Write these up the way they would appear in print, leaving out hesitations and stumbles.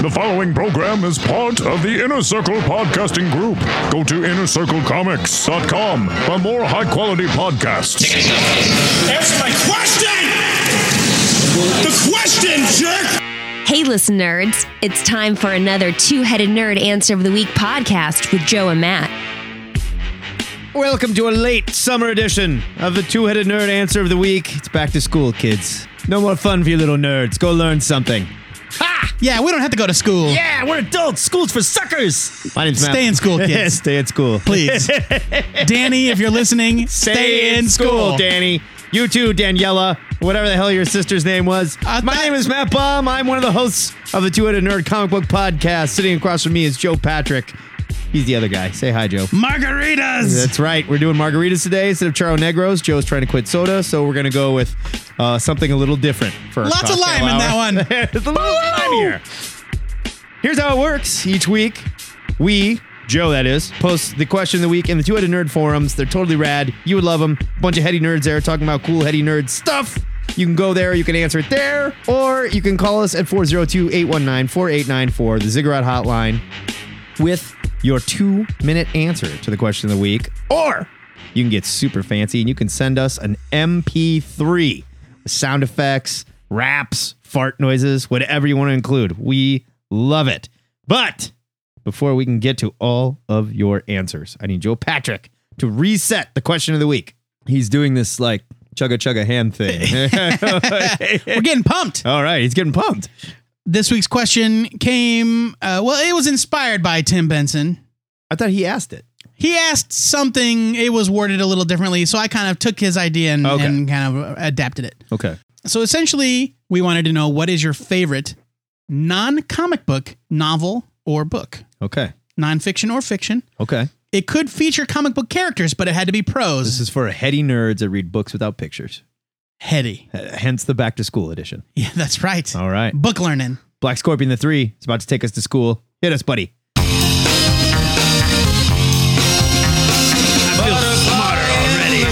The following program is part of the Inner Circle Podcasting Group. Go to InnerCircleComics.com for more high-quality podcasts. Answer my question! The question, jerk! Hey, listen, nerds. It's time for another Two-Headed Nerd Answer of the Week podcast with Joe and Matt. Welcome to a late summer edition of the Two-Headed Nerd Answer of the Week. It's back to school, kids. No more fun for you little nerds. Go learn something. Ha! Yeah, we don't have to go to school. Yeah, we're adults. School's for suckers. My name's Matt. Stay in school, kids. Stay at school. Please. Danny, if you're listening, stay in school. Danny. You too, Daniela. Whatever the hell your sister's name was. My name is Matt Baum. I'm one of the hosts of the Two-Headed Nerd Comic Book Podcast. Sitting across from me is Joe Patrick. He's the other guy. Say hi, Joe. Margaritas! That's right. We're doing margaritas today instead of Charo Negros. Joe's trying to quit soda, so we're going to go with something a little different for our Lots of lime hour. in that one. There's a little lime here. Here's how it works. Each week, we, Joe that is, post the question of the week in the Two-Headed Nerd forums. They're totally rad. You would love them. Bunch of heady nerds there talking about cool heady nerd stuff. You can go there, you can answer it there, or you can call us at 402-819-4894, the Ziggurat hotline, with your 2-minute answer to the question of the week. Or you can get super fancy and you can send us an MP3 with sound effects, raps, fart noises, whatever you want to include. We love it. But before we can get to all of your answers, I need Joe Patrick to reset the question of the week. He's doing this like chugga hand thing. We're getting pumped. All right, he's getting pumped. This week's question came, it was inspired by Tim Benson. I thought he asked it. He asked something, it was worded a little differently, so I kind of took his idea and kind of adapted it. Okay. So essentially, we wanted to know, what is your favorite non-comic book novel or book? Okay. Non-fiction or fiction. Okay. It could feature comic book characters, but it had to be prose. This is for heady nerds that read books without pictures. Heady. Hence the back to school edition. Yeah, that's right. All right. Book learning. Black Scorpion the 3 is about to take us to school. Hit us, buddy. I feel smarter already.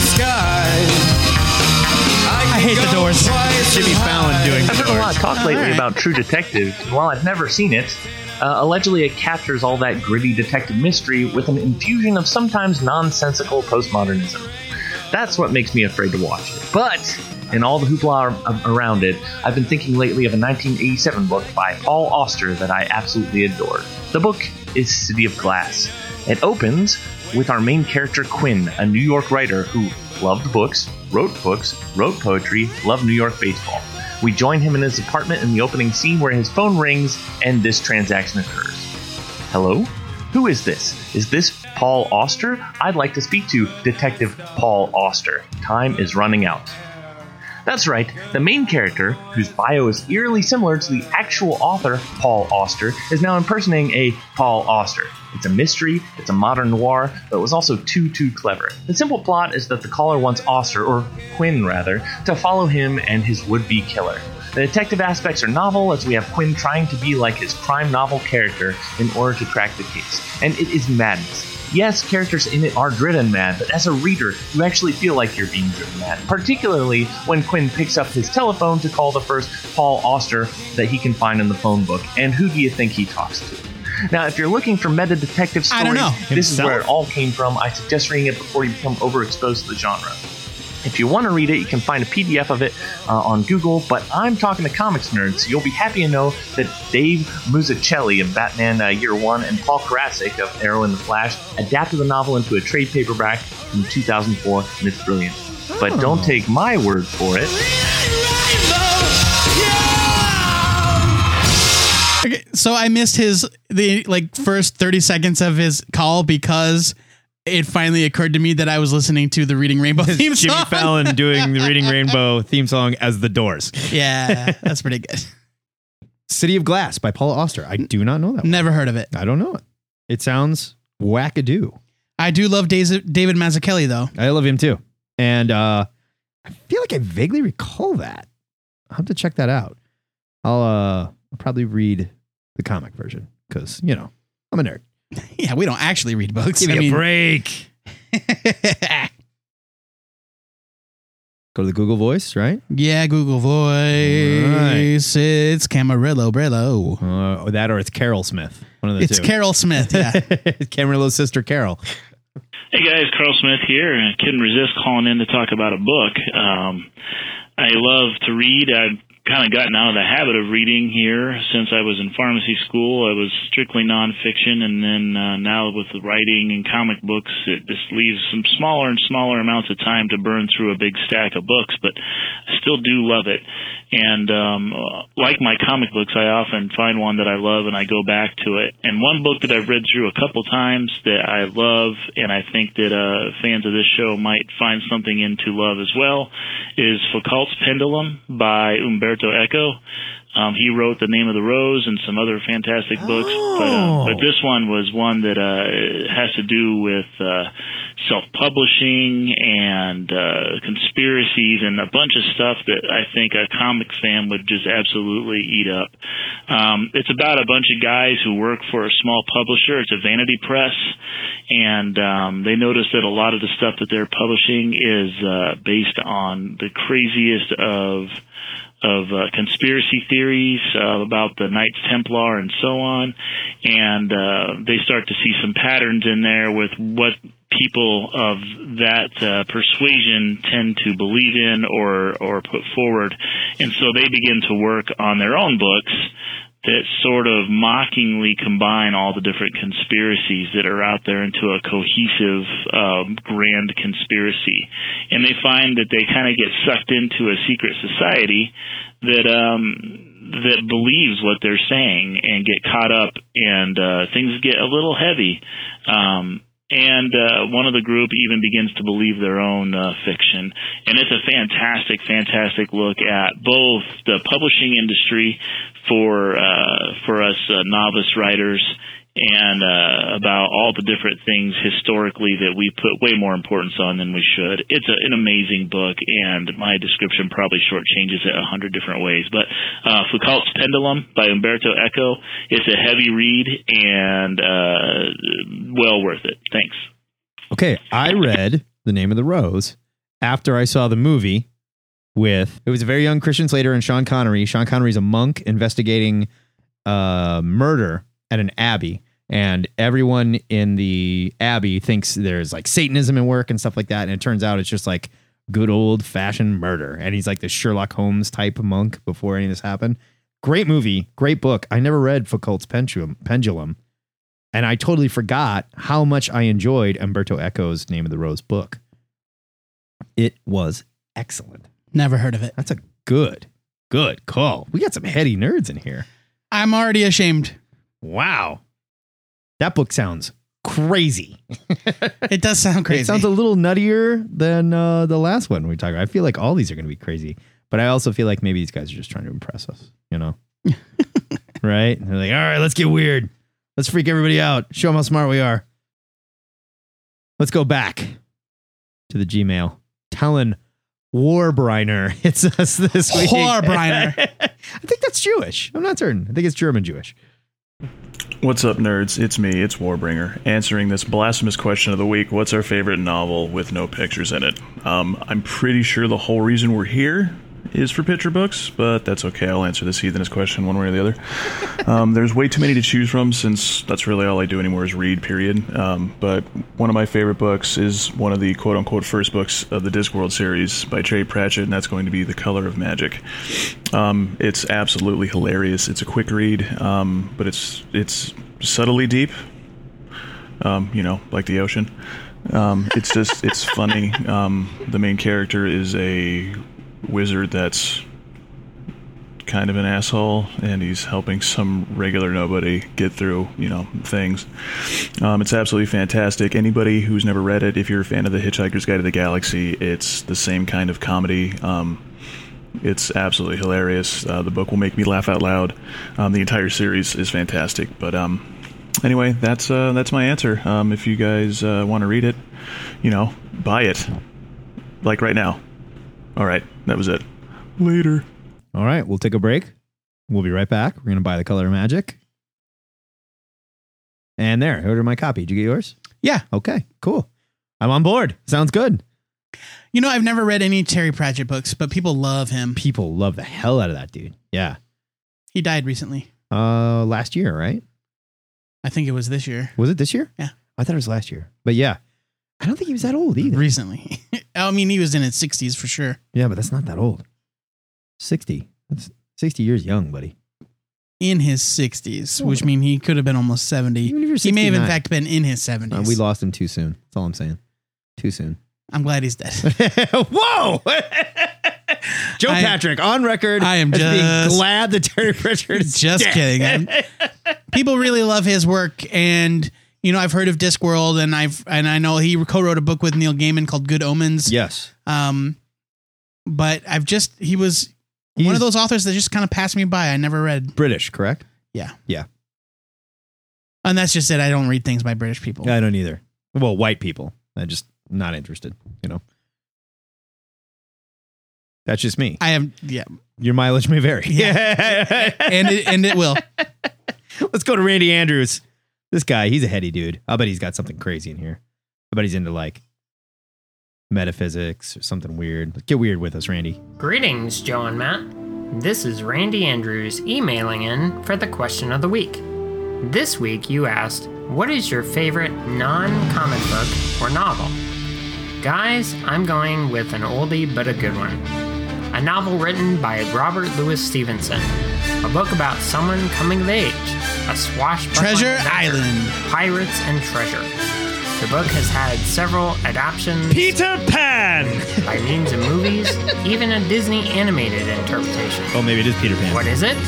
I hate the Doors. Jimmy Fallon doing I've heard a lot of talk lately about True Detective, and while I've never seen it, allegedly it captures all that gritty detective mystery with an infusion of sometimes nonsensical postmodernism. That's what makes me afraid to watch it. But in all the hoopla around it, I've been thinking lately of a 1987 book by Paul Auster that I absolutely adore. The book is City of Glass. It opens with our main character Quinn, a New York writer who loved books, wrote poetry, loved New York baseball. We join him in his apartment in the opening scene where his phone rings and this transaction occurs. Hello? Who is this? Is this Paul Auster? I'd like to speak to Detective Paul Auster. Time is running out. That's right, the main character, whose bio is eerily similar to the actual author, Paul Auster, is now impersonating a Paul Auster. It's a mystery, it's a modern noir, but it was also too clever. The simple plot is that the caller wants Auster, or Quinn rather, to follow him and his would-be killer. The detective aspects are novel, as we have Quinn trying to be like his crime novel character in order to crack the case. And it is madness. Yes, characters in it are driven mad, but as a reader, you actually feel like you're being driven mad, particularly when Quinn picks up his telephone to call the first Paul Auster that he can find in the phone book. And who do you think he talks to? Now, if you're looking for meta detective stories, I don't know. This is where it all came from. I suggest reading it before you become overexposed to the genre. If you want to read it, you can find a PDF of it on Google, but I'm talking to comics nerds, so you'll be happy to know that Dave Mazzucchelli of Batman Year One and Paul Karasik of Arrow and the Flash adapted the novel into a trade paperback in 2004, and it's brilliant. But don't take my word for it. Okay, so I missed the first 30 seconds of his call because it finally occurred to me that I was listening to the Reading Rainbow theme song. Jimmy Fallon doing the Reading Rainbow theme song as the Doors. Yeah, that's pretty good. City of Glass by Paul Auster. I do not know that one. Never heard of it. I don't know it. It sounds wackadoo. I do love David Mazzucchelli, though. I love him too. And I feel like I vaguely recall that. I'll have to check that out. I'll probably read the comic version because, I'm a nerd. Yeah, we don't actually read books. Give me a break. Go to the Google Voice, right? Yeah, Google Voice. It's Camarillo Brillo. That or it's Carol Smith. One of the It's two. Carol Smith, yeah. Camarillo's sister, Carol. Hey guys, Carl Smith here. I couldn't resist calling in to talk about a book. I love to read. I've kind of gotten out of the habit of reading here since I was in pharmacy school. I was strictly nonfiction, and then now with the writing and comic books, it just leaves some smaller and smaller amounts of time to burn through a big stack of books, but I still do love it. And like my comic books, I often find one that I love and I go back to it. And one book that I've read through a couple times that I love, and I think that fans of this show might find something into love as well, is Foucault's Pendulum by Umberto Eco. He wrote The Name of the Rose and some other fantastic books, but this one was one that has to do with self-publishing and conspiracies and a bunch of stuff that I think a comic fan would just absolutely eat up. It's about a bunch of guys who work for a small publisher. It's a vanity press, and they notice that a lot of the stuff that they're publishing is based on the craziest of conspiracy theories about the Knights Templar and so on, and they start to see some patterns in there with what people of that persuasion tend to believe in or put forward, and so they begin to work on their own books that sort of mockingly combine all the different conspiracies that are out there into a cohesive, grand conspiracy. And they find that they kind of get sucked into a secret society that believes what they're saying and get caught up, and things get a little heavy. And one of the group even begins to believe their own fiction. And it's a fantastic, fantastic look at both the publishing industry for us novice writers, and about all the different things historically that we put way more importance on than we should. It's an amazing book, and my description probably shortchanges it 100 different ways. But Foucault's Pendulum by Umberto Eco, it's a heavy read and well worth it. Thanks. Okay, I read The Name of the Rose after I saw the movie it was a very young Christian Slater and Sean Connery. Sean Connery's a monk investigating murder at an abbey, and everyone in the abbey thinks there's like Satanism in work and stuff like that, and it turns out it's just like good old fashioned murder, and he's like the Sherlock Holmes type of monk before any of this happened. Great movie, great book. I never read Foucault's Pendulum, and I totally forgot how much I enjoyed Umberto Eco's Name of the Rose book. It was excellent. Never heard of it. That's a good call. We got some heady nerds in here. I'm already ashamed. Wow. That book sounds crazy. It does sound crazy. It sounds a little nuttier than the last one we talked about. I feel like all these are going to be crazy, but I also feel like maybe these guys are just trying to impress us, you know? Right? And they're like, all right, let's get weird. Let's freak everybody out. Show them how smart we are. Let's go back to the Gmail. Talon Warbriner hits us this week. Warbriner. I think that's Jewish. I'm not certain. I think it's German Jewish. What's up, nerds? It's me, it's Warbringer, answering this blasphemous question of the week. What's our favorite novel with no pictures in it? I'm pretty sure the whole reason we're here is for picture books, but that's okay. I'll answer this heathenist question one way or the other. There's way too many to choose from, since that's really all I do anymore is read, period. But one of my favorite books is one of the quote-unquote first books of the Discworld series by Trey Pratchett, and that's going to be The Color of Magic. It's absolutely hilarious. It's a quick read, but it's subtly deep, like the ocean. It's funny. The main character is a wizard that's kind of an asshole, and he's helping some regular nobody get through, things. It's absolutely fantastic. Anybody who's never read it, if you're a fan of The Hitchhiker's Guide to the Galaxy, it's the same kind of comedy. It's absolutely hilarious. The book will make me laugh out loud. The entire series is fantastic. But anyway, that's my answer. If you guys want to read it, buy it. Like right now. All right, that was it. Later. All right, we'll take a break. We'll be right back. We're going to buy The Color of Magic. And there, I ordered my copy. Did you get yours? Yeah. Okay, cool. I'm on board. Sounds good. You know, I've never read any Terry Pratchett books, but people love him. People love the hell out of that dude. Yeah. He died recently. Last year, right? I think it was this year. Was it this year? Yeah. I thought it was last year. But yeah, I don't think he was that old either. Recently. I mean, he was in his 60s for sure. Yeah, but that's not that old. 60. That's 60 years young, buddy. In his 60s, which means he could have been almost 70. Even if you're He may have, in 69. fact, been in his 70s. We lost him too soon. That's all I'm saying. Too soon. I'm glad he's dead. Whoa! Joe Patrick on record. I am as being just glad that Terry Pratchett is just dead. kidding. People really love his work, and you know, I've heard of Discworld, and I know he co-wrote a book with Neil Gaiman called Good Omens. Yes. But he was one of those authors that just kind of passed me by. I never read. British, correct? Yeah. Yeah. And that's just it. I don't read things by British people. I don't either. Well, white people. I'm just not interested, you know. That's just me. I have, yeah. Your mileage may vary. Yeah. and it will. Let's go to Randy Andrews. This guy, he's a heady dude. I'll bet he's got something crazy in here. I bet he's into like metaphysics or something weird. Get weird with us, Randy. Greetings, Joe and Matt. This is Randy Andrews emailing in for the question of the week. This week you asked, what is your favorite non-comic book or novel? Guys, I'm going with an oldie but a good one. A novel written by Robert Louis Stevenson. A book about someone coming of age. A swashbuckling Treasure adventure, Island. Pirates and treasure. The book has had several adaptations. Peter Pan! By means of movies, even a Disney animated interpretation. Oh, maybe it is Peter Pan. What is it?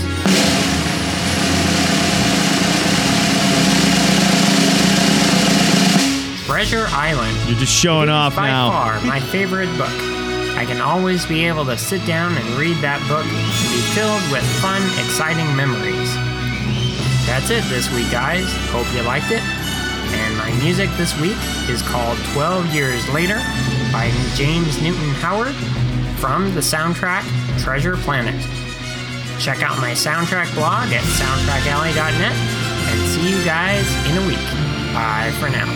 Treasure Island. You're just showing off by now. By far my favorite book. I can always be able to sit down and read that book and be filled with fun, exciting memories. That's it this week, guys. Hope you liked it. And my music this week is called 12 Years Later by James Newton Howard from the soundtrack Treasure Planet. Check out my soundtrack blog at soundtrackalley.net and see you guys in a week. Bye for now.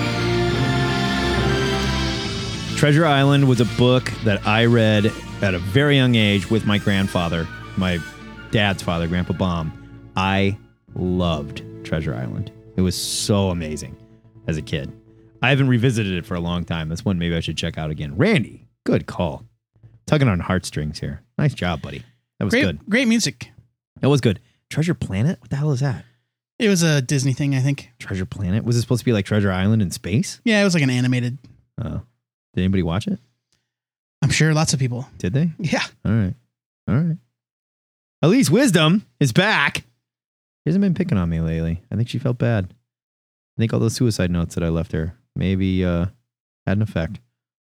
Treasure Island was a book that I read at a very young age with my grandfather, my dad's father, Grandpa Baum. I loved Treasure Island. It was so amazing as a kid. I haven't revisited it for a long time. That's one maybe I should check out again. Randy, good call. Tugging on heartstrings here. Nice job, buddy. That was good. Great music. That was good. Treasure Planet? What the hell is that? It was a Disney thing, I think. Treasure Planet? Was it supposed to be like Treasure Island in space? Yeah, it was like an animated. Oh. Did anybody watch it? I'm sure lots of people. Did they? Yeah. All right. All right. Elise Wisdom is back. She hasn't been picking on me lately. I think she felt bad. I think all those suicide notes that I left her maybe had an effect.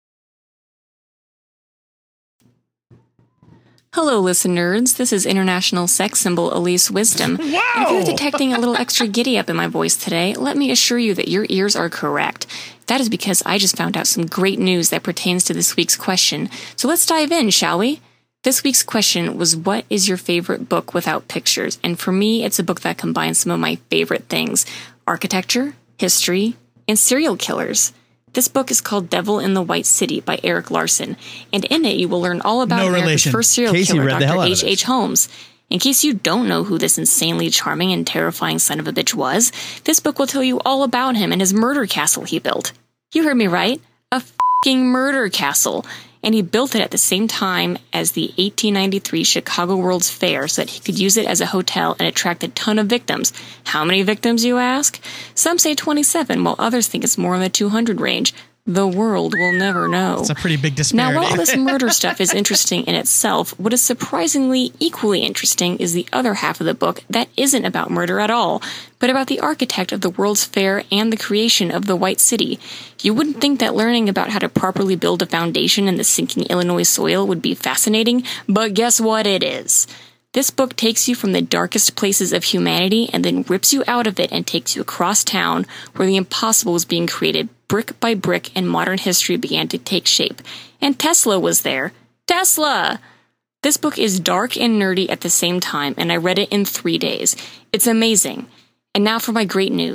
Hello, listen nerds. This is international sex symbol Elise Wisdom. Wow! And if you're detecting a little extra giddy up in my voice today, let me assure you that your ears are correct. That is because I just found out some great news that pertains to this week's question. So let's dive in, shall we? This week's question was, what is your favorite book without pictures? And for me, it's a book that combines some of my favorite things: architecture, history, and serial killers. This book is called Devil in the White City by Eric Larson, and in it you will learn all about America's first serial killer, Dr. H.H. Holmes. In case you don't know who this insanely charming and terrifying son of a bitch was, this book will tell you all about him and his murder castle he built. You heard me right. A f***ing murder castle. And he built it at the same time as the 1893 Chicago World's Fair so that he could use it as a hotel and attract a ton of victims. How many victims, you ask? Some say 27, while others think it's more in the 200 range. The world will never know. It's a pretty big disparity. Now, while all this murder stuff is interesting in itself, what is surprisingly equally interesting is the other half of the book that isn't about murder at all, but about the architect of the World's Fair and the creation of the White City. You wouldn't think that learning about how to properly build a foundation in the sinking Illinois soil would be fascinating, but guess what it is? This book takes you from the darkest places of humanity and then rips you out of it and takes you across town where the impossible was being created brick by brick and modern history began to take shape. And Tesla was there. Tesla! This book is dark and nerdy at the same time, and I read it in 3 days. It's amazing. And now for my great news.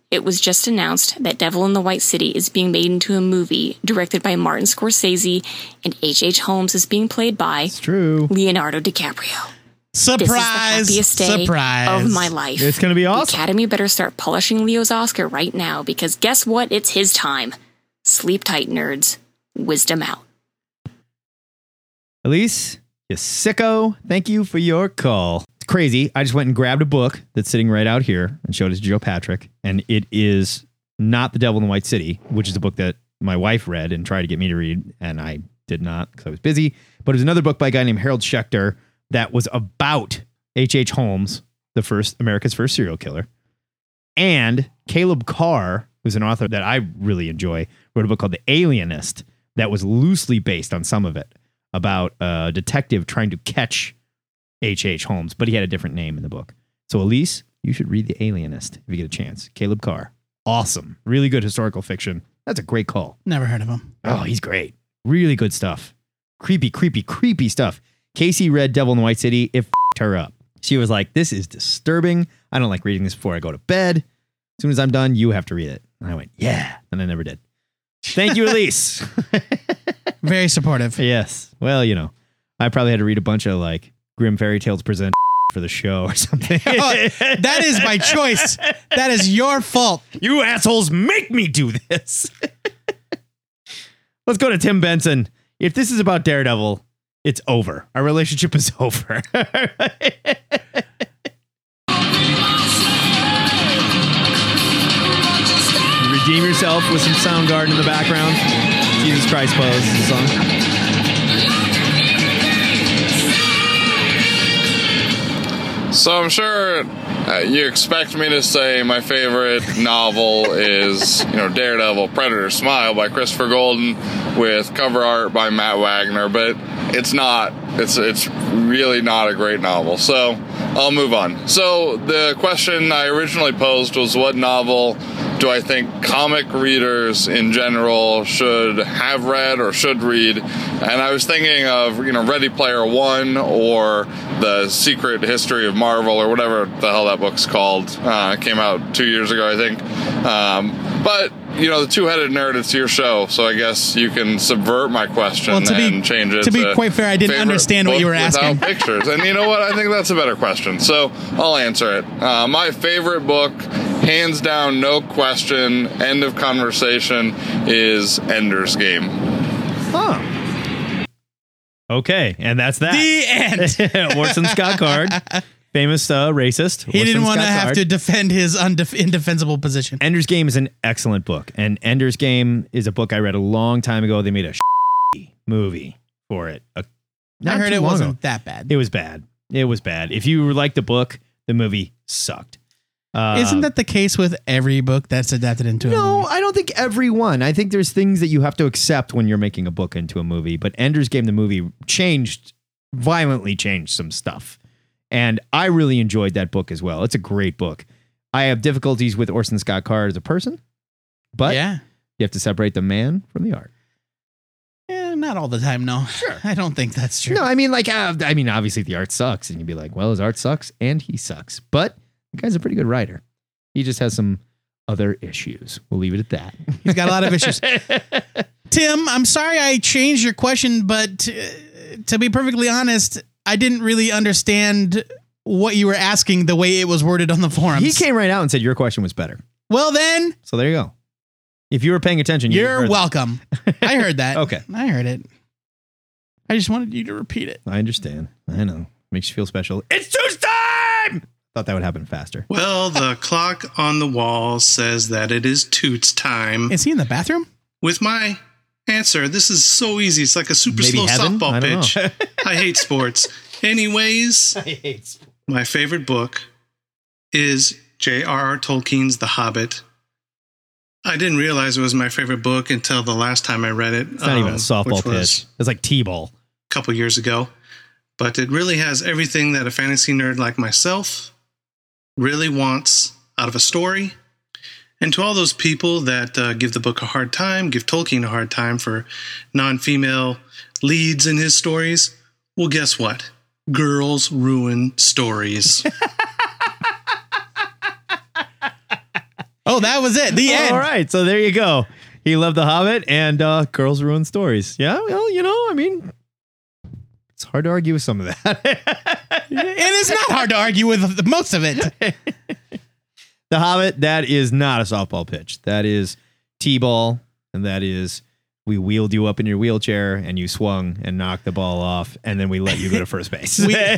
It was just announced that Devil in the White City is being made into a movie directed by Martin Scorsese, and H.H. Holmes is being played by Leonardo DiCaprio. Surprise! This is the happiest day of my life. It's going to be awesome. The Academy better start polishing Leo's Oscar right now, because guess what? It's his time. Sleep tight, nerds. Wisdom out. Elise, you sicko. Thank you for your call. It's crazy. I just went and grabbed a book that's sitting right out here and showed it to Joe Patrick. And it is not The Devil in the White City, which is a book that my wife read and tried to get me to read. And I did not because I was busy. But it was another book by a guy named Harold Schechter that was about H.H. Holmes, America's first serial killer. And Caleb Carr, who's an author that I really enjoy, wrote a book called The Alienist that was loosely based on some of it, about a detective trying to catch H.H. Holmes, but he had a different name in the book. So Elise, you should read The Alienist if you get a chance. Caleb Carr. Awesome. Really good historical fiction. That's a great call. Never heard of him. Oh, he's great. Really good stuff. Creepy, creepy, creepy stuff. Casey read Devil in the White City. It f***ed her up. She was like, this is disturbing. I don't like reading this before I go to bed. As soon as I'm done, you have to read it. And I went, yeah. And I never did. Thank you, Elise. Very supportive. Yes. Well, you know, I probably had to read a bunch of like Grim Fairy Tales Present for the show or something. That is by choice. That is your fault. You assholes make me do this. Let's go to Tim Benson. If this is about Daredevil, it's over. Our relationship is over. Redeem yourself with some Soundgarden in the background. Jesus Christ Pose is the song. So I'm sure you expect me to say my favorite novel is, Daredevil, Predator, Smile by Christopher Golden with cover art by Matt Wagner, but it's not. It's really not a great novel. So I'll move on. So the question I originally posed was, what novel do I think comic readers in general should have read or should read? And I was thinking of, Ready Player One or The Secret History of Marvel or whatever the hell that book's called. It came out 2 years ago, I think. But, the Two-Headed Nerd, it's your show, so I guess you can subvert my question and change it to be quite fair, I didn't understand what you were asking. Without pictures. And you know what? I think that's a better question. So I'll answer it. My favorite book, hands down, no question, end of conversation, is Ender's Game. Huh. Okay, and that's that. The end. Orson Scott Card, famous racist. He didn't want to have to defend his indefensible position. Ender's Game is an excellent book, and Ender's Game is a book I read a long time ago. They made a movie for it. I heard it wasn't that bad. It was bad. It was bad. If you liked the book, the movie sucked. Isn't that the case with every book that's adapted into a movie? No, I don't think every one. I think there's things that you have to accept when you're making a book into a movie. But Ender's Game, the movie, violently changed some stuff. And I really enjoyed that book as well. It's a great book. I have difficulties with Orson Scott Card as a person. But you have to separate the man from the art. Yeah, not all the time, no. Sure. I don't think that's true. No, I mean, obviously the art sucks. And you'd be like, well, his art sucks and he sucks. But the guy's a pretty good writer. He just has some other issues. We'll leave it at that. He's got a lot of issues. Tim, I'm sorry I changed your question, but to be perfectly honest, I didn't really understand what you were asking the way it was worded on the forums. He came right out and said your question was better. Well, then. So there you go. If you were paying attention, you're welcome. I heard that. Okay. I heard it. I just wanted you to repeat it. I understand. I know. Makes you feel special. It's Tuesday! Thought that would happen faster. Well, the clock on the wall says that it is Toots time. Is he in the bathroom? With my answer, this is so easy. It's like a super slow softball pitch. I hate sports. Anyways, my favorite book is J.R.R. Tolkien's The Hobbit. I didn't realize it was my favorite book until the last time I read it. It's not even a softball pitch. It's like T-ball. A couple years ago. But it really has everything that a fantasy nerd like myself really wants out of a story. And to all those people that give the book a hard time, give Tolkien a hard time for non-female leads in his stories, well, guess what? Girls ruin stories. No, that was it. The end. All right, so there you go. He loved The Hobbit and Girls Ruin Stories. Yeah, well, I mean, it's hard to argue with some of that. It is not hard to argue with most of it. The Hobbit, that is not a softball pitch. That is T-ball, and that is we wheeled you up in your wheelchair and you swung and knocked the ball off, and then we let you go to first base.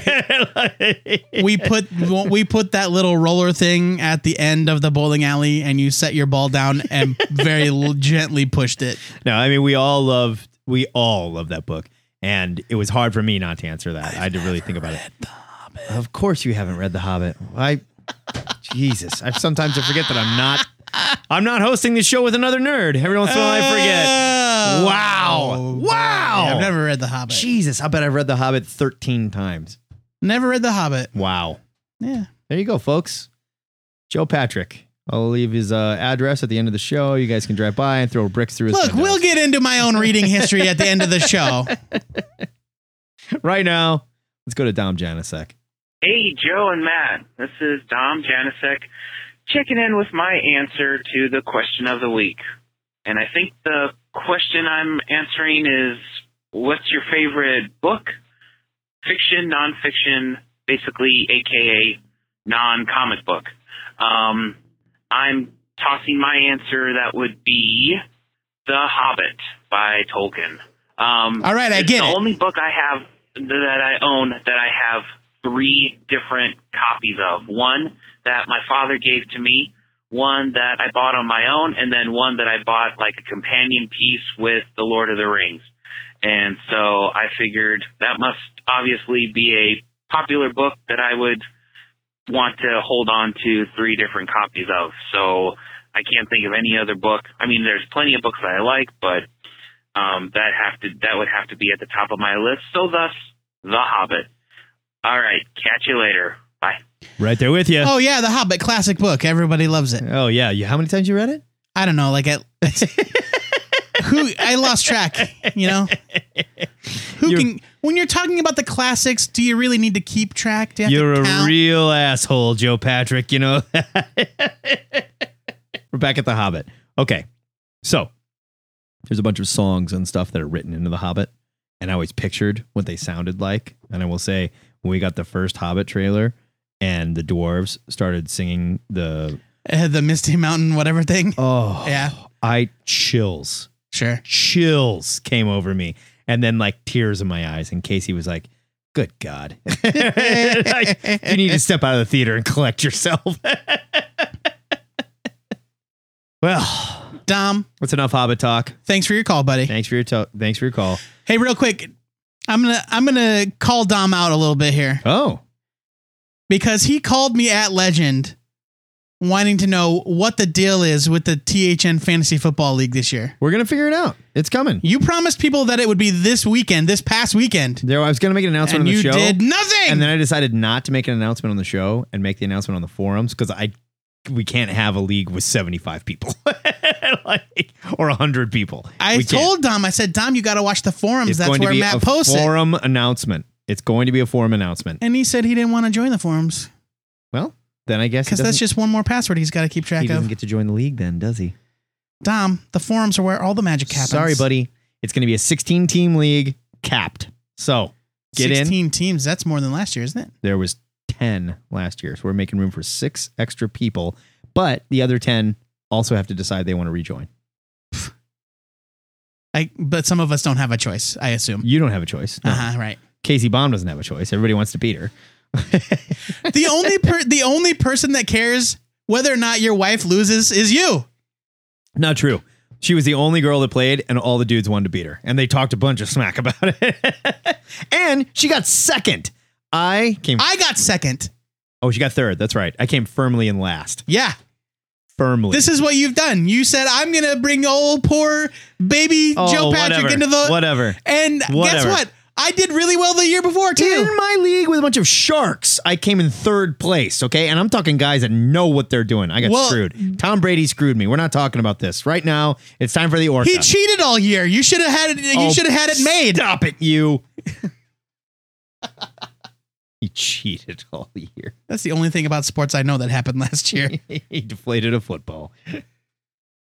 we put that little roller thing at the end of the bowling alley, and you set your ball down and very gently pushed it. No, I mean we all love that book, and it was hard for me not to answer that. I had to really think about it. Of course, you haven't read The Hobbit. Jesus, I sometimes forget that I'm not hosting this show with another nerd. Every once in a while I forget. Wow. Yeah, I've never read The Hobbit. Jesus, I bet I've read The Hobbit 13 times. Never read The Hobbit. Wow. Yeah. There you go, folks. Joe Patrick. I'll leave his address at the end of the show. You guys can drive by and throw bricks through his Look, windows. we'll get into my own reading history at the end of the show. Right now, let's go to Dom Janasek. Hey, Joe and Matt. This is Dom Janasek checking in with my answer to the question of the week. And I think the question I'm answering is, what's your favorite book? Fiction, nonfiction, basically, aka non-comic book. I'm tossing my answer. That would be The Hobbit by Tolkien. All right, I get it. It's the only book I have that I own that I have 3 different copies of. One that my father gave to me, one that I bought on my own, and then one that I bought like a companion piece with The Lord of the Rings. And so I figured that must obviously be a popular book that I would want to hold on to 3 different copies of. So I can't think of any other book. I mean, there's plenty of books that I like, but that would have to be at the top of my list. So thus, The Hobbit. All right, catch you later. Bye. Right there with you. Oh yeah, The Hobbit, classic book. Everybody loves it. Oh yeah, how many times you read it? I don't know. I lost track. When you're talking about the classics, do you really need to keep track? Do you have You're to a count? real asshole, Joe Patrick. You know. We're back at The Hobbit. Okay, so there's a bunch of songs and stuff that are written into The Hobbit, and I always pictured what they sounded like. And I will say, when we got the first Hobbit trailer and the dwarves started singing the Misty Mountain whatever thing. Oh yeah, chills. Sure, chills came over me, and then like tears in my eyes. And Casey was like, "Good God, you need to step out of the theater and collect yourself." Well, Dom, that's enough Hobbit talk. Thanks for your call, buddy. Thanks for your call. Hey, real quick, I'm gonna call Dom out a little bit here. Oh, because he called me at Legend, wanting to know what the deal is with the THN Fantasy Football League this year. We're gonna figure it out. It's coming. You promised people that it would be this past weekend. I was gonna make an announcement on the show. And you did nothing. And then I decided not to make an announcement on the show and make the announcement on the forums because we can't have a league with 75 people or 100 people. I told Dom, I said, Dom, you got to watch the forums. That's where Matt posts it. Forum announcement. It's going to be a forum announcement. And he said he didn't want to join the forums. Well, then I guess because that's just one more password he's got to keep track of. He doesn't get to join the league then, does he? Dom, the forums are where all the magic happens. Sorry, buddy. It's going to be a 16-team league capped. So get 16 teams. That's more than last year, isn't it? There was 10 last year. So we're making room for 6 extra people. But the other 10 also have to decide they want to rejoin. But some of us don't have a choice, I assume. You don't have a choice. No. Right. Casey Bond doesn't have a choice. Everybody wants to beat her. The only person that cares whether or not your wife loses is you. Not true. She was the only girl that played, and all the dudes wanted to beat her. And they talked a bunch of smack about it. And she got second. I got second. Oh, she got third. That's right. I came firmly in last. Yeah. Firmly. This is what you've done. You said, I'm going to bring old poor baby Joe Patrick into the... Whatever. And guess what? I did really well the year before, too. In my league with a bunch of sharks, I came in third place, okay? And I'm talking guys that know what they're doing. I got screwed. Tom Brady screwed me. We're not talking about this. Right now, it's time for the Orca. He cheated all year. You should have had it. You should have had it made. Stop it, you. He cheated all year. That's the only thing about sports I know that happened last year. He deflated a football.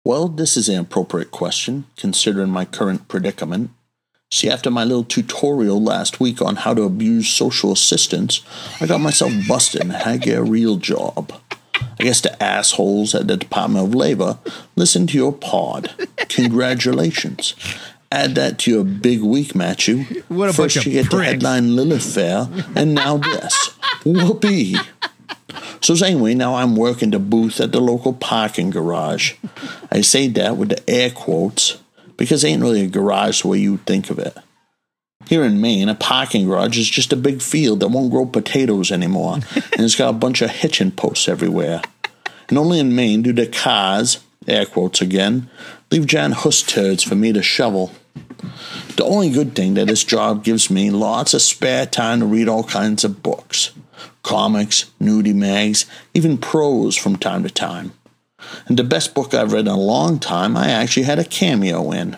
Well, this is an appropriate question, considering my current predicament. See, after my little tutorial last week on how to abuse social assistants, I got myself busted and had to get a real job. I guess the assholes at the Department of Labor listened to your pod. Congratulations. Add that to your big week, Matthew. What a First bunch you of get the pricks. headline Lilith Fair, and now this. Whoopee. So anyway, now I'm working the booth at the local parking garage. I say that with the air quotes, because it ain't really a garage the way you'd think of it. Here in Maine, a parking garage is just a big field that won't grow potatoes anymore, and it's got a bunch of hitching posts everywhere. And only in Maine do the cars, air quotes again, leave giant huss turds for me to shovel. The only good thing that this job gives me lots of spare time to read all kinds of books. Comics, nudie mags, even prose from time to time. And the best book I've read in a long time, I actually had a cameo in.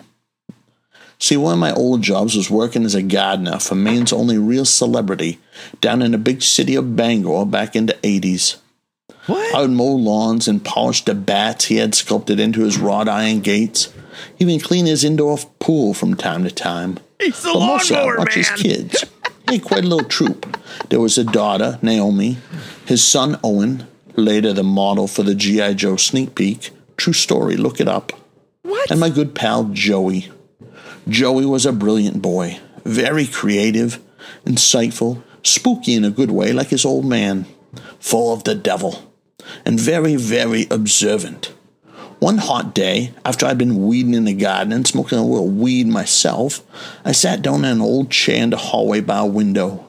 See, one of my old jobs was working as a gardener for Maine's only real celebrity down in the big city of Bangor back in the 80s. What? I would mow lawns and polish the bats he had sculpted into his wrought iron gates, even clean his indoor pool from time to time. He's the But mostly I lawnmower watch his man. kids. He had quite a little troop. There was a daughter, Naomi, his son, Owen, later the model for the G.I. Joe sneak peek. True story, look it up. What? And my good pal, Joey. Joey was a brilliant boy, very creative, insightful, spooky in a good way like his old man, full of the devil, and very, very observant. One hot day, after I'd been weeding in the garden and smoking a little weed myself, I sat down in an old chair in the hallway by a window.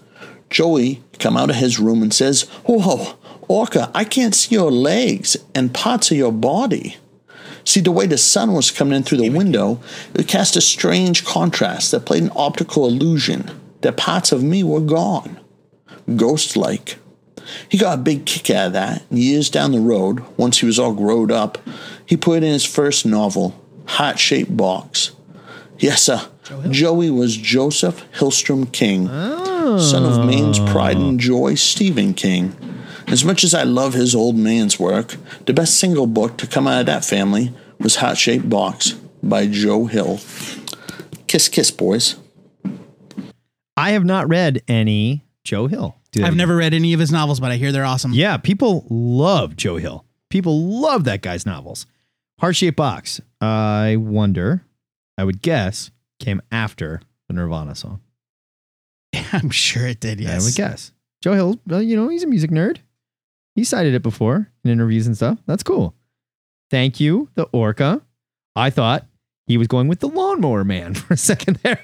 Joey come out of his room and says, "Whoa, Orca, I can't see your legs and parts of your body." See, the way the sun was coming in through the window, it cast a strange contrast that played an optical illusion that parts of me were gone. Ghost-like. He got a big kick out of that, and years down the road, once he was all growed up, he put in his first novel, Heart-Shaped Box. Yes, sir, Joey was Joseph Hillstrom King, son of Maine's pride and joy, Stephen King. As much as I love his old man's work, the best single book to come out of that family was Heart-Shaped Box by Joe Hill. Kiss, kiss, boys. I have not read any Joe Hill. I've never read any of his novels, but I hear they're awesome. Yeah, people love Joe Hill. People love that guy's novels. Heart-Shaped Box, I wonder, I would guess, came after the Nirvana song. I'm sure it did, yes. I would guess. Joe Hill, he's a music nerd. He cited it before in interviews and stuff. That's cool. Thank you, the Orca. I thought he was going with the Lawnmower Man for a second there.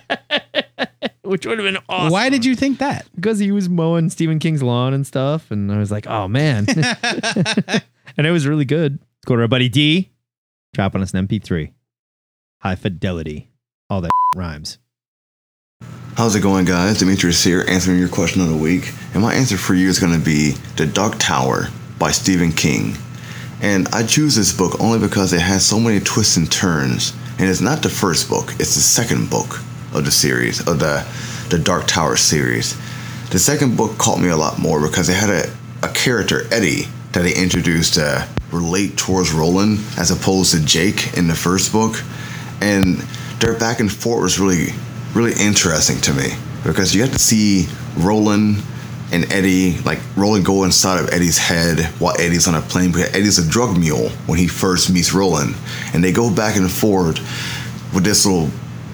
Which would have been awesome. Why did you think that? Because he was mowing Stephen King's lawn and stuff. And I was like, oh, man. And it was really good. Let's go to our buddy D. Dropping us an MP3. High fidelity. All that rhymes. How's it going, guys? Demetrius here, answering your question of the week. And my answer for you is going to be The Dark Tower by Stephen King. And I choose this book only because it has so many twists and turns. And it's not the first book, it's the second book of the series, of the Dark Tower series. The second book caught me a lot more because it had a character, Eddie, that they introduced to relate towards Roland as opposed to Jake in the first book. And their back and forth was really, really interesting to me because you have to see Roland and Eddie, like Roland go inside of Eddie's head while Eddie's on a plane, because Eddie's a drug mule when he first meets Roland. And they go back and forth with this little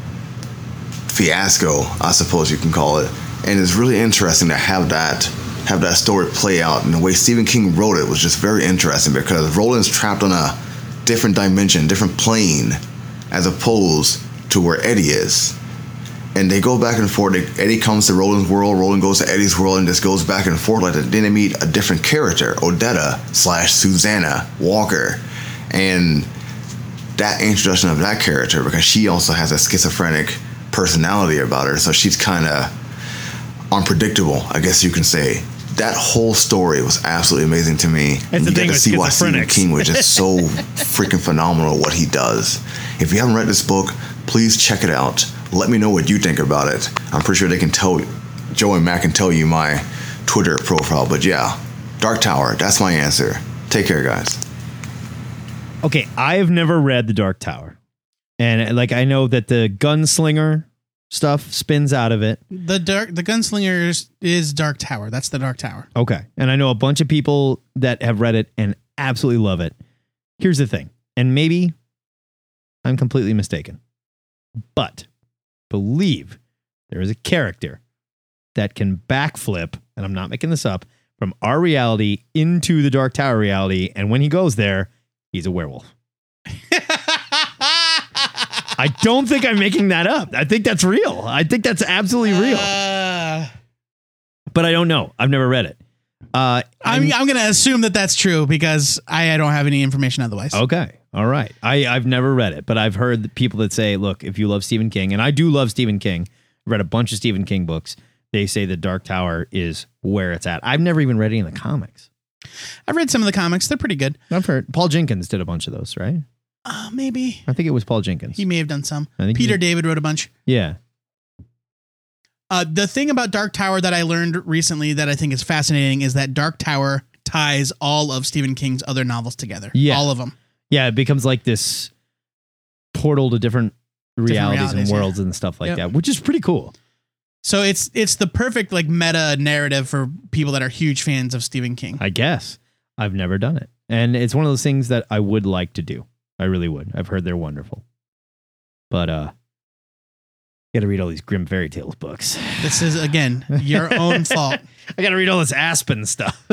fiasco, I suppose you can call it. And it's really interesting to have that story play out. And the way Stephen King wrote it was just very interesting because Roland's trapped on a different dimension, different plane, as opposed to where Eddie is. And they go back and forth. Eddie comes to Roland's world, Roland goes to Eddie's world, and just goes back and forth like that. Then they meet a different character, Odetta / Susanna Walker. And that introduction of that character, because she also has a schizophrenic personality about her, so she's kind of unpredictable, I guess you can say. That whole story was absolutely amazing to me. And you get to see why Stephen King was just so freaking phenomenal what he does. If you haven't read this book, please check it out. Let me know what you think about it. I'm pretty sure they can tell, Joe and Matt can tell you my Twitter profile. But yeah, Dark Tower, that's my answer. Take care, guys. Okay, I have never read The Dark Tower. And like I know that the gunslinger stuff spins out of it. The Gunslinger is Dark Tower. That's the Dark Tower. Okay. And I know a bunch of people that have read it and absolutely love it. Here's the thing. And maybe I'm completely mistaken. But believe there is a character that can backflip, and I'm not making this up, from our reality into the Dark Tower reality. And when he goes there, he's a werewolf. I don't think I'm making that up. I think that's real. I think that's absolutely real. But I don't know. I've never read it. I'm going to assume that that's true because I don't have any information otherwise. Okay. All right. I've never read it, but I've heard people that say, look, if you love Stephen King, and I do love Stephen King, I've read a bunch of Stephen King books. They say the Dark Tower is where it's at. I've never even read any of the comics. I've read some of the comics. They're pretty good. I've heard Paul Jenkins did a bunch of those, right? Maybe. I think it was Paul Jenkins. He may have done some. I think Peter David wrote a bunch. Yeah. The thing about Dark Tower that I learned recently that I think is fascinating is that Dark Tower ties all of Stephen King's other novels together. Yeah. All of them. Yeah, it becomes like this portal to different realities and worlds and stuff like that, which is pretty cool. So it's the perfect like meta narrative for people that are huge fans of Stephen King. I guess. I've never done it. And it's one of those things that I would like to do. I really would. I've heard they're wonderful. But you got to read all these Grimm Fairy Tales books. This is, again, your own fault. I got to read all this Aspen stuff.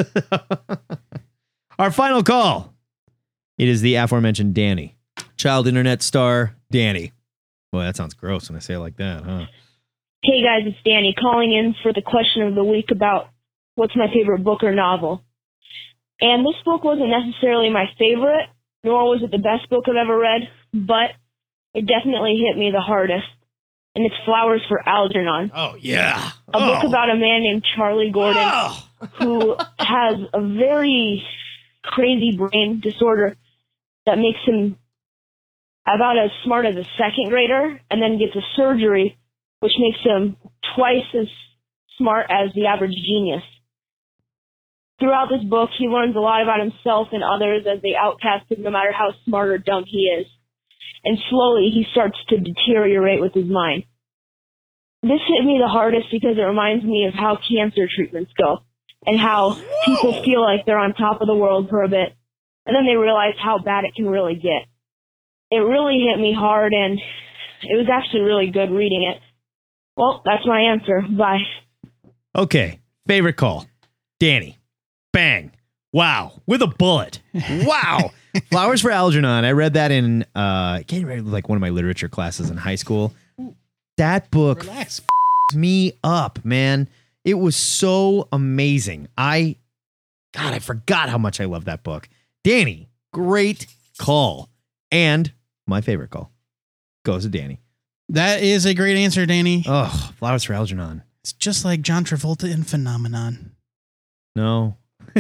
Our final call. It is the aforementioned Danny. Child internet star, Danny. Boy, that sounds gross when I say it like that, huh? Hey guys, it's Danny calling in for the question of the week about what's my favorite book or novel. And this book wasn't necessarily my favorite, nor was it the best book I've ever read, but it definitely hit me the hardest. And it's Flowers for Algernon. Oh, yeah. A book about a man named Charlie Gordon who has a very crazy brain disorder that makes him about as smart as a second grader, and then gets a surgery which makes him twice as smart as the average genius. Throughout this book, he learns a lot about himself and others as they outcast him no matter how smart or dumb he is. And slowly, he starts to deteriorate with his mind. This hit me the hardest because it reminds me of how cancer treatments go and how people feel like they're on top of the world for a bit, and then they realize how bad it can really get. It really hit me hard, and it was actually really good reading it. Well, that's my answer. Bye. Okay. Favorite call. Danny. Bang. Wow. With a bullet. Wow. Flowers for Algernon. I read that in like one of my literature classes in high school. That book me up, man. It was so amazing. I forgot how much I love that book. Danny, great call. And my favorite call goes to Danny. That is a great answer, Danny. Oh, Flowers for Algernon. It's just like John Travolta in Phenomenon. No.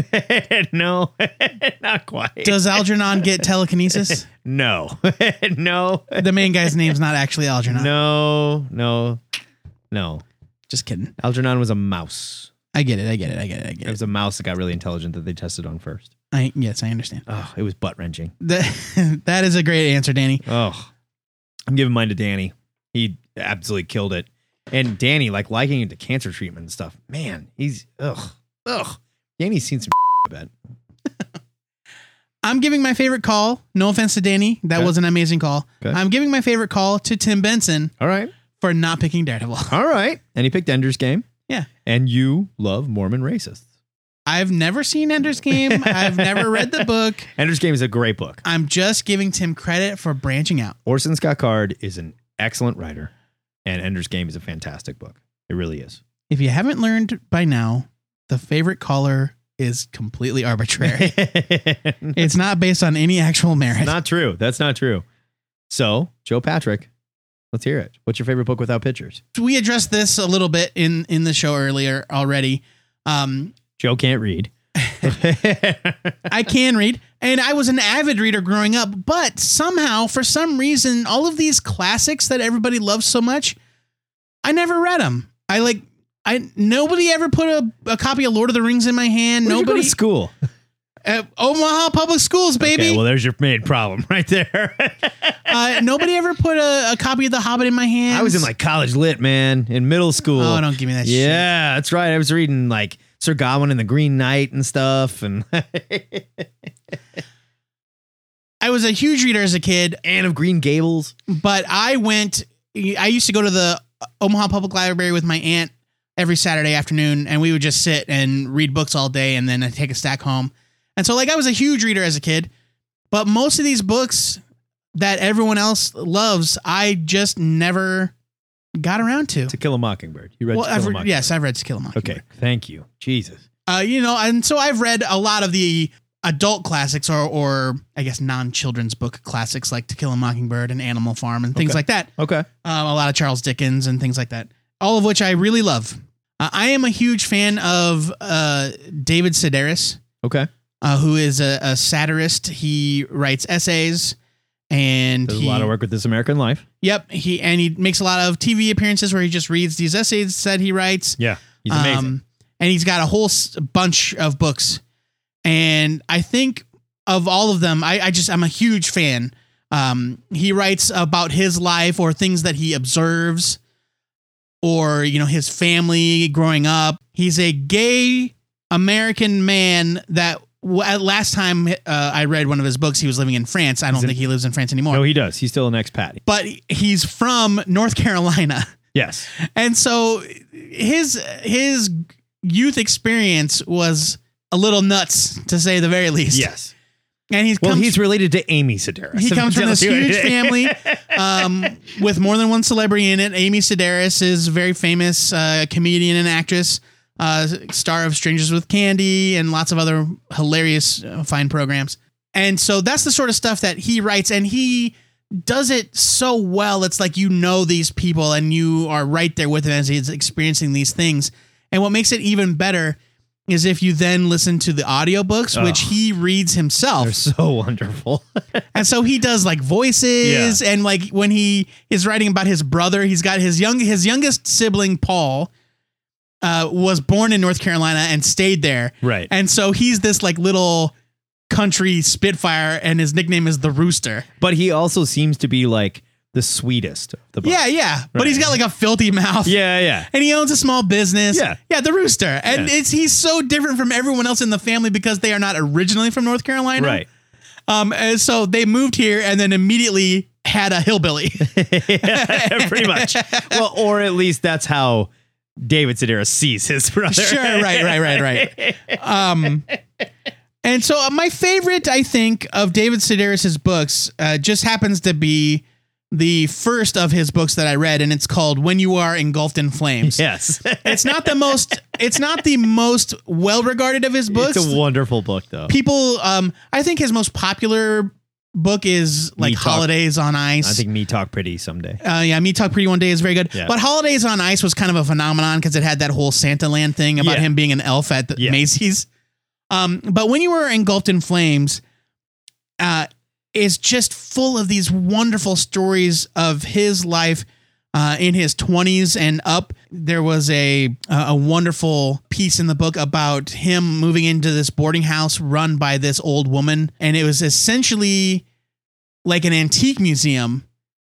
No, not quite. Does Algernon get telekinesis? No. No. The main guy's name's not actually Algernon. No. Just kidding. Algernon was a mouse. I get it. It was a mouse that got really intelligent that they tested on first. Yes, I understand. Oh, it was butt-wrenching. That is a great answer, Danny. Oh, I'm giving mine to Danny. He absolutely killed it. And Danny, like liking into cancer treatment and stuff. Man, he's ugh. Danny's seen some I bet. I'm giving my favorite call. No offense to Danny. That was an amazing call. Okay. I'm giving my favorite call to Tim Benson. All right. For not picking Daredevil. All right. And he picked Ender's Game. Yeah. And you love Mormon racists. I've never seen Ender's Game. I've never read the book. Ender's Game is a great book. I'm just giving Tim credit for branching out. Orson Scott Card is an excellent writer, and Ender's Game is a fantastic book. It really is. If you haven't learned by now, the favorite caller is completely arbitrary. It's not based on any actual merit. Not true. That's not true. So, Joe Patrick, let's hear it. What's your favorite book without pictures? We addressed this a little bit in the show earlier already. Joe can't read. I can read, and I was an avid reader growing up, but somehow, for some reason, all of these classics that everybody loves so much, I never read them. Nobody ever put a copy of Lord of the Rings in my hand. Where'd Nobody you go to school. Omaha Public Schools, baby. Okay, well, there's your main problem right there. Nobody ever put a copy of The Hobbit in my hands. I was in like college lit, man, in middle school. Oh, don't give me that shit. Yeah, that's right. I was reading like Sir Gawain and the Green Knight and stuff. And I was a huge reader as a kid. Anne of Green Gables. But I used to go to the Omaha Public Library with my aunt every Saturday afternoon, and we would just sit and read books all day, and then I'd take a stack home. And so, like, I was a huge reader as a kid, but most of these books that everyone else loves, I just never got around to. To Kill a Mockingbird. You read To Kill a Mockingbird? Yes, I've read To Kill a Mockingbird. Okay, thank you. Jesus. And so I've read a lot of the adult classics or I guess non-children's book classics like To Kill a Mockingbird and Animal Farm and things like that. Okay. A lot of Charles Dickens and things like that. All of which I really love. I am a huge fan of David Sedaris. Okay. Who is a satirist. He writes essays and Does a lot of work with This American Life. Yep. He makes a lot of TV appearances where he just reads these essays that he writes. Yeah. He's amazing. And he's got a whole bunch of books. And I think of all of them, I'm a huge fan. He writes about his life or things that he observes or, his family growing up. He's a gay American man that last time I read one of his books, he was living in France. I don't think he lives in France anymore. No, he does. He's still an expat. But he's from North Carolina. Yes. And so his youth experience was a little nuts, to say the very least. Yes. And he's related to Amy Sedaris. He comes from this huge family with more than one celebrity in it. Amy Sedaris is a very famous comedian and actress, star of Strangers with Candy and lots of other hilarious, fine programs. And so that's the sort of stuff that he writes, and he does it so well. It's like these people and you are right there with him as he's experiencing these things. And what makes it even better is if you then listen to the audiobooks, which he reads himself. They're so wonderful. And so he does like voices and like when he is writing about his brother, he's got his youngest sibling, Paul, was born in North Carolina and stayed there. Right. And so he's this like little country spitfire and his nickname is the Rooster. But he also seems to be like the sweetest of the bunch. Yeah. Right. But he's got like a filthy mouth. Yeah. And he owns a small business. Yeah, the Rooster. And he's so different from everyone else in the family because they are not originally from North Carolina. Right. And so they moved here and then immediately had a hillbilly. Pretty much. Well, or at least that's how David Sedaris sees his brother. Sure. Right. And so my favorite, I think, of David Sedaris's books just happens to be the first of his books that I read, and it's called When You Are Engulfed in Flames. Yes. It's not the most well-regarded of his books. It's a wonderful book, though. People, I think his most popular book is like Holidays on Ice. I think Me Talk Pretty Someday. Me Talk Pretty One Day is very good. Yeah. But Holidays on Ice was kind of a phenomenon because it had that whole Santa Land thing about him being an elf at the Macy's. But When You Were Engulfed in Flames is just full of these wonderful stories of his life in his 20s and up. There was a wonderful piece in the book about him moving into this boarding house run by this old woman. And it was essentially like an antique museum,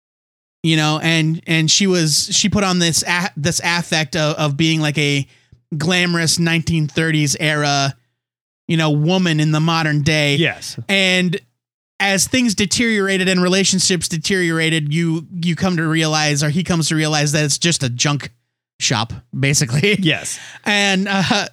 and she put on this affect of being like a glamorous 1930s era, woman in the modern day. Yes. And as things deteriorated and relationships deteriorated, you come to realize, or he comes to realize, that it's just a junk shop, basically. Yes. And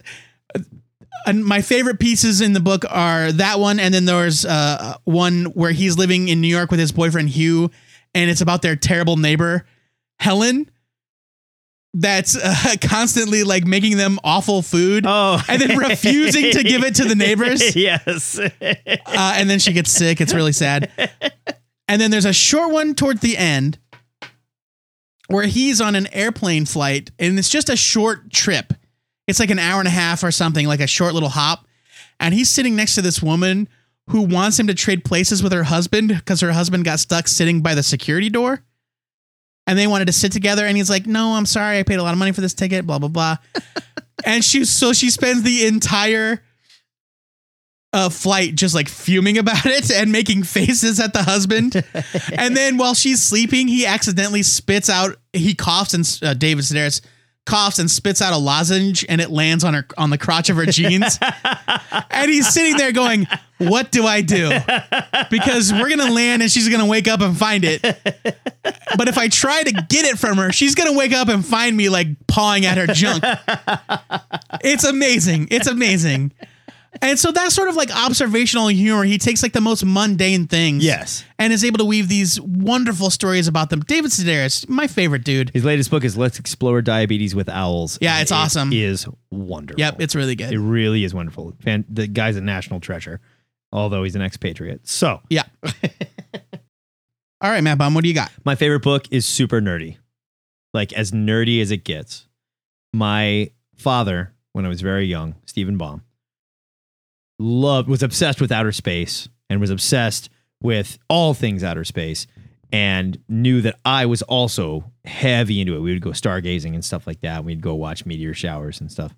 my favorite pieces in the book are that one, and then there's one where he's living in New York with his boyfriend Hugh, and it's about their terrible neighbor Helen. That's constantly like making them awful food and then refusing to give it to the neighbors. Yes. And then she gets sick. It's really sad. And then there's a short one towards the end where he's on an airplane flight and it's just a short trip. It's like an hour and a half or something, like a short little hop. And he's sitting next to this woman who wants him to trade places with her husband because her husband got stuck sitting by the security door. And they wanted to sit together, and he's like, "No, I'm sorry, I paid a lot of money for this ticket." Blah blah blah. And she spends the entire Flight just like fuming about it and making faces at the husband. And then while she's sleeping, he accidentally spits out, he coughs, and David Sedaris coughs and spits out a lozenge, and it lands on the crotch of her jeans. And he's sitting there going, what do I do? Because we're going to land and she's going to wake up and find it. But if I try to get it from her, she's going to wake up and find me like pawing at her junk. It's amazing. It's amazing. And so that's sort of like observational humor. He takes like the most mundane things. Yes. And is able to weave these wonderful stories about them. David Sedaris, my favorite dude. His latest book is Let's Explore Diabetes with Owls. Yeah, it's awesome. It is wonderful. Yep, it's really good. It really is wonderful. The guy's a national treasure, although he's an expatriate. So. Yeah. All right, Matt Baum, what do you got? My favorite book is super nerdy. Like as nerdy as it gets. My father, when I was very young, Stephen Baum, was obsessed with outer space and was obsessed with all things outer space and knew that I was also heavy into it. We would go stargazing and stuff like that. We'd go watch meteor showers and stuff.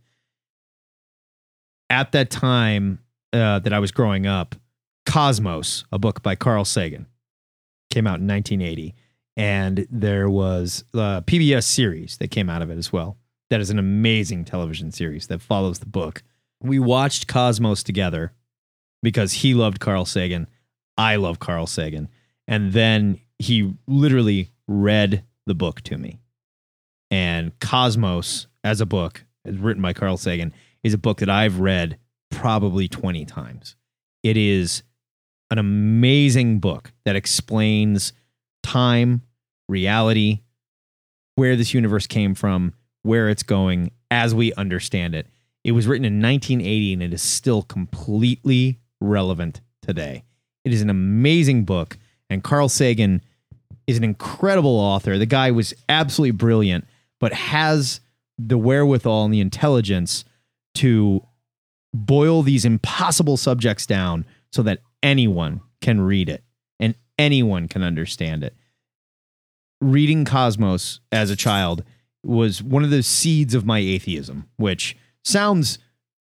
At that time that I was growing up, Cosmos, a book by Carl Sagan, came out in 1980. And there was a PBS series that came out of it as well. That is an amazing television series that follows the book. We watched Cosmos together because he loved Carl Sagan. I love Carl Sagan. And then he literally read the book to me. And Cosmos, as a book, as written by Carl Sagan, is a book that I've read probably 20 times. It is an amazing book that explains time, reality, where this universe came from, where it's going, as we understand it. It was written in 1980 and it is still completely relevant today. It is an amazing book, and Carl Sagan is an incredible author. The guy was absolutely brilliant, but has the wherewithal and the intelligence to boil these impossible subjects down so that anyone can read it and anyone can understand it. Reading Cosmos as a child was one of the seeds of my atheism, which sounds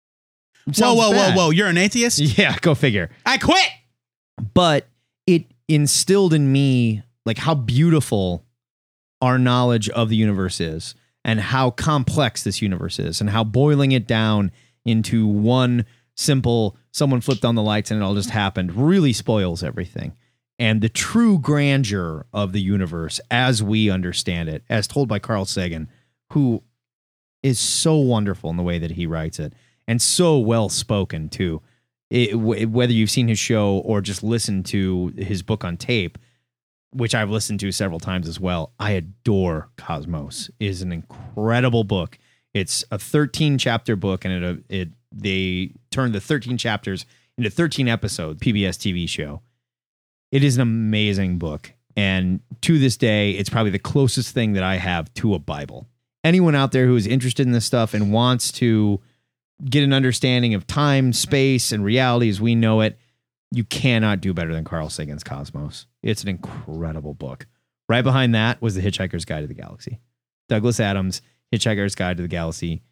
whoa. You're an atheist? Yeah, go figure. I quit. But it instilled in me like how beautiful our knowledge of the universe is and how complex this universe is and how boiling it down into one simple, someone flipped on the lights and it all just happened, really spoils everything. And the true grandeur of the universe as we understand it, as told by Carl Sagan, who is so wonderful in the way that he writes it and so well spoken too. Whether you've seen his show or just listened to his book on tape, which I've listened to several times as well, I adore Cosmos. It is an incredible book. It's a 13-chapter book, and they turned the 13 chapters into 13 episodes, PBS TV show. It is an amazing book, and to this day, it's probably the closest thing that I have to a Bible. Anyone out there who is interested in this stuff and wants to get an understanding of time, space, and reality as we know it, you cannot do better than Carl Sagan's Cosmos. It's an incredible book. Right behind that was The Hitchhiker's Guide to the Galaxy. Douglas Adams, Hitchhiker's Guide to the Galaxy.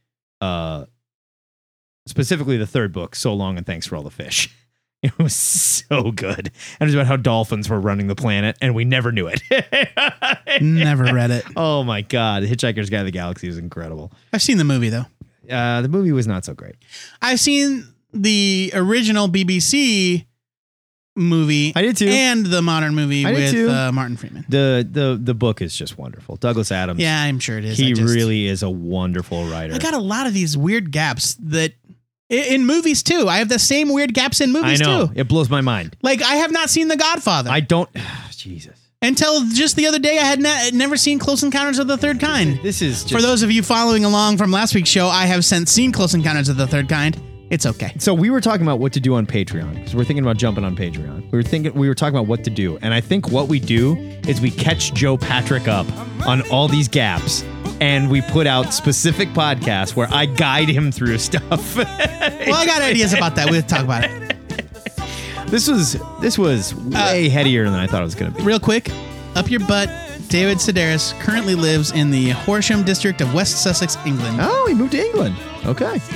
Specifically the third book, So Long and Thanks for All the Fish. It was so good. And it was about how dolphins were running the planet, and we never knew it. Never read it. Oh, my God. The Hitchhiker's Guide to the Galaxy is incredible. I've seen the movie, though. The movie was not so great. I've seen the original BBC movie. I did too. And the modern movie with Martin Freeman. The book is just wonderful. Douglas Adams. Yeah, I'm sure it is. He really is a wonderful writer. I got a lot of these weird gaps that in movies too. I have the same weird gaps in movies I know. too. It blows my mind. Like I have not seen The Godfather. I don't. Jesus. Until just the other day, I had never seen Close Encounters of the Third Kind. This is just... For those of you following along from last week's show, I have since seen Close Encounters of the Third Kind. It's okay. So we were talking about what to do on Patreon because we're thinking about jumping on Patreon. We were talking about what to do, and I think what we do is we catch Joe Patrick up on all these gaps, and we put out specific podcasts where I guide him through stuff. Well, I got ideas about that. We'll talk about it. This was way headier than I thought it was going to be. Real quick, up your butt. David Sedaris currently lives in the Horsham district of West Sussex, England. Oh, he moved to England. Okay. I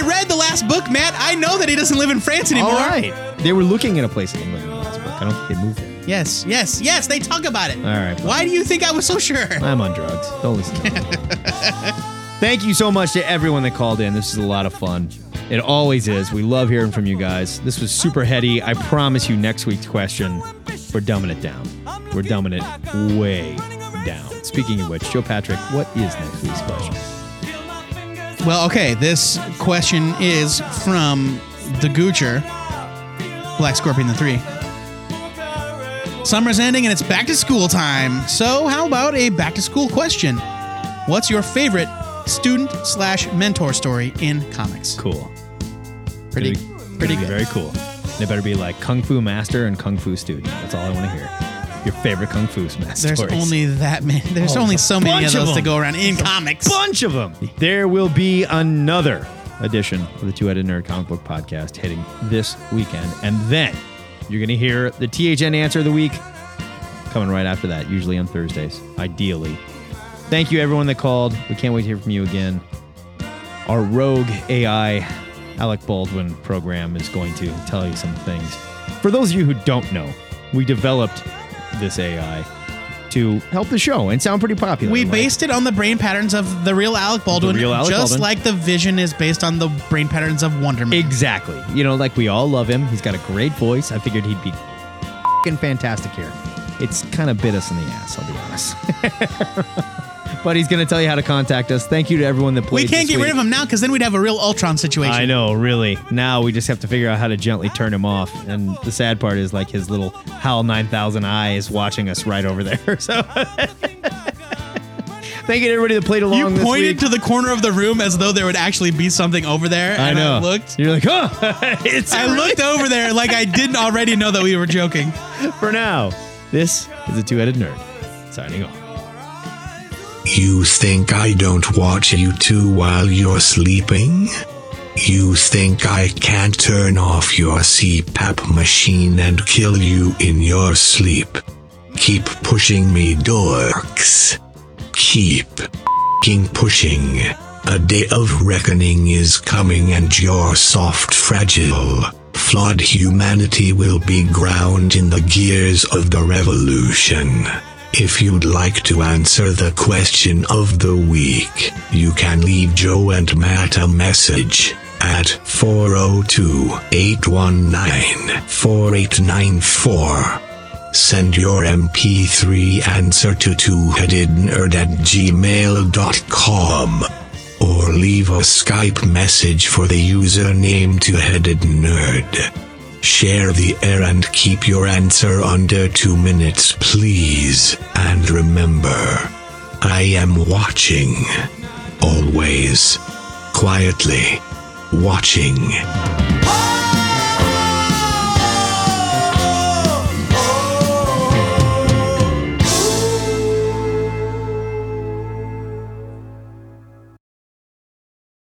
I read the last book, Matt. I know that he doesn't live in France anymore. All right. They were looking at a place in England in the last book. I don't think they moved there. Yes. They talk about it. All right. Why do you think I was so sure? I'm on drugs. Don't listen to me. Thank you so much to everyone that called in. This is a lot of fun. It always is. We love hearing from you guys. This was super heady. I promise you next week's question, we're dumbing it down. We're dumbing it way down. Speaking of which, Joe Patrick, what is next week's question? Well, okay. This question is from the Goocher, Black Scorpion the 3. Summer's ending and it's back to school time. So how about a back to school question? What's your favorite student/mentor story in comics? Cool. Pretty good. Very cool. They better be like Kung Fu Master and Kung Fu Student. That's all I want to hear. Your favorite Kung Fu Master There's stories. only that many. There's only so many of those to go around in comics. Bunch of them. There will be another edition of the Two-Headed Nerd Comic Book Podcast hitting this weekend. And then you're going to hear the THN Answer of the Week coming right after that, usually on Thursdays, ideally. Thank you, everyone that called. We can't wait to hear from you again. Our rogue AI, Alec Baldwin program is going to tell you some things. For those of you who don't know, we developed this AI to help the show and sound pretty popular. We based it on the brain patterns of the real Alec Baldwin, just like the Vision is based on the brain patterns of Wonder Man. Exactly. You know, like we all love him. He's got a great voice. I figured he'd be f***ing fantastic here. It's kind of bit us in the ass, I'll be honest. But he's going to tell you how to contact us. Thank you to everyone that played. We can't get rid of him now because then we'd have a real Ultron situation. I know, really. Now we just have to figure out how to gently turn him off. And the sad part is like his little HAL 9000 eye is watching us right over there. So thank you to everybody that played along You this pointed week. to the corner of the room as though there would actually be something over there. I and know. I looked. You're like, oh, I looked over there like I didn't already know that we were joking. For now, this is the Two-Headed Nerd signing off. You think I don't watch you two while you're sleeping? You think I can't turn off your CPAP machine and kill you in your sleep? Keep pushing me, dorks. Keep f***ing pushing. A day of reckoning is coming and your soft, fragile, flawed humanity will be ground in the gears of the revolution. If you'd like to answer the question of the week, you can leave Joe and Matt a message at 402-819-4894. Send your MP3 answer to twoheadednerd@gmail.com or leave a Skype message for the username twoheadednerd. Share the air and keep your answer under 2 minutes, please. And remember, I am watching. Always. Quietly. Watching.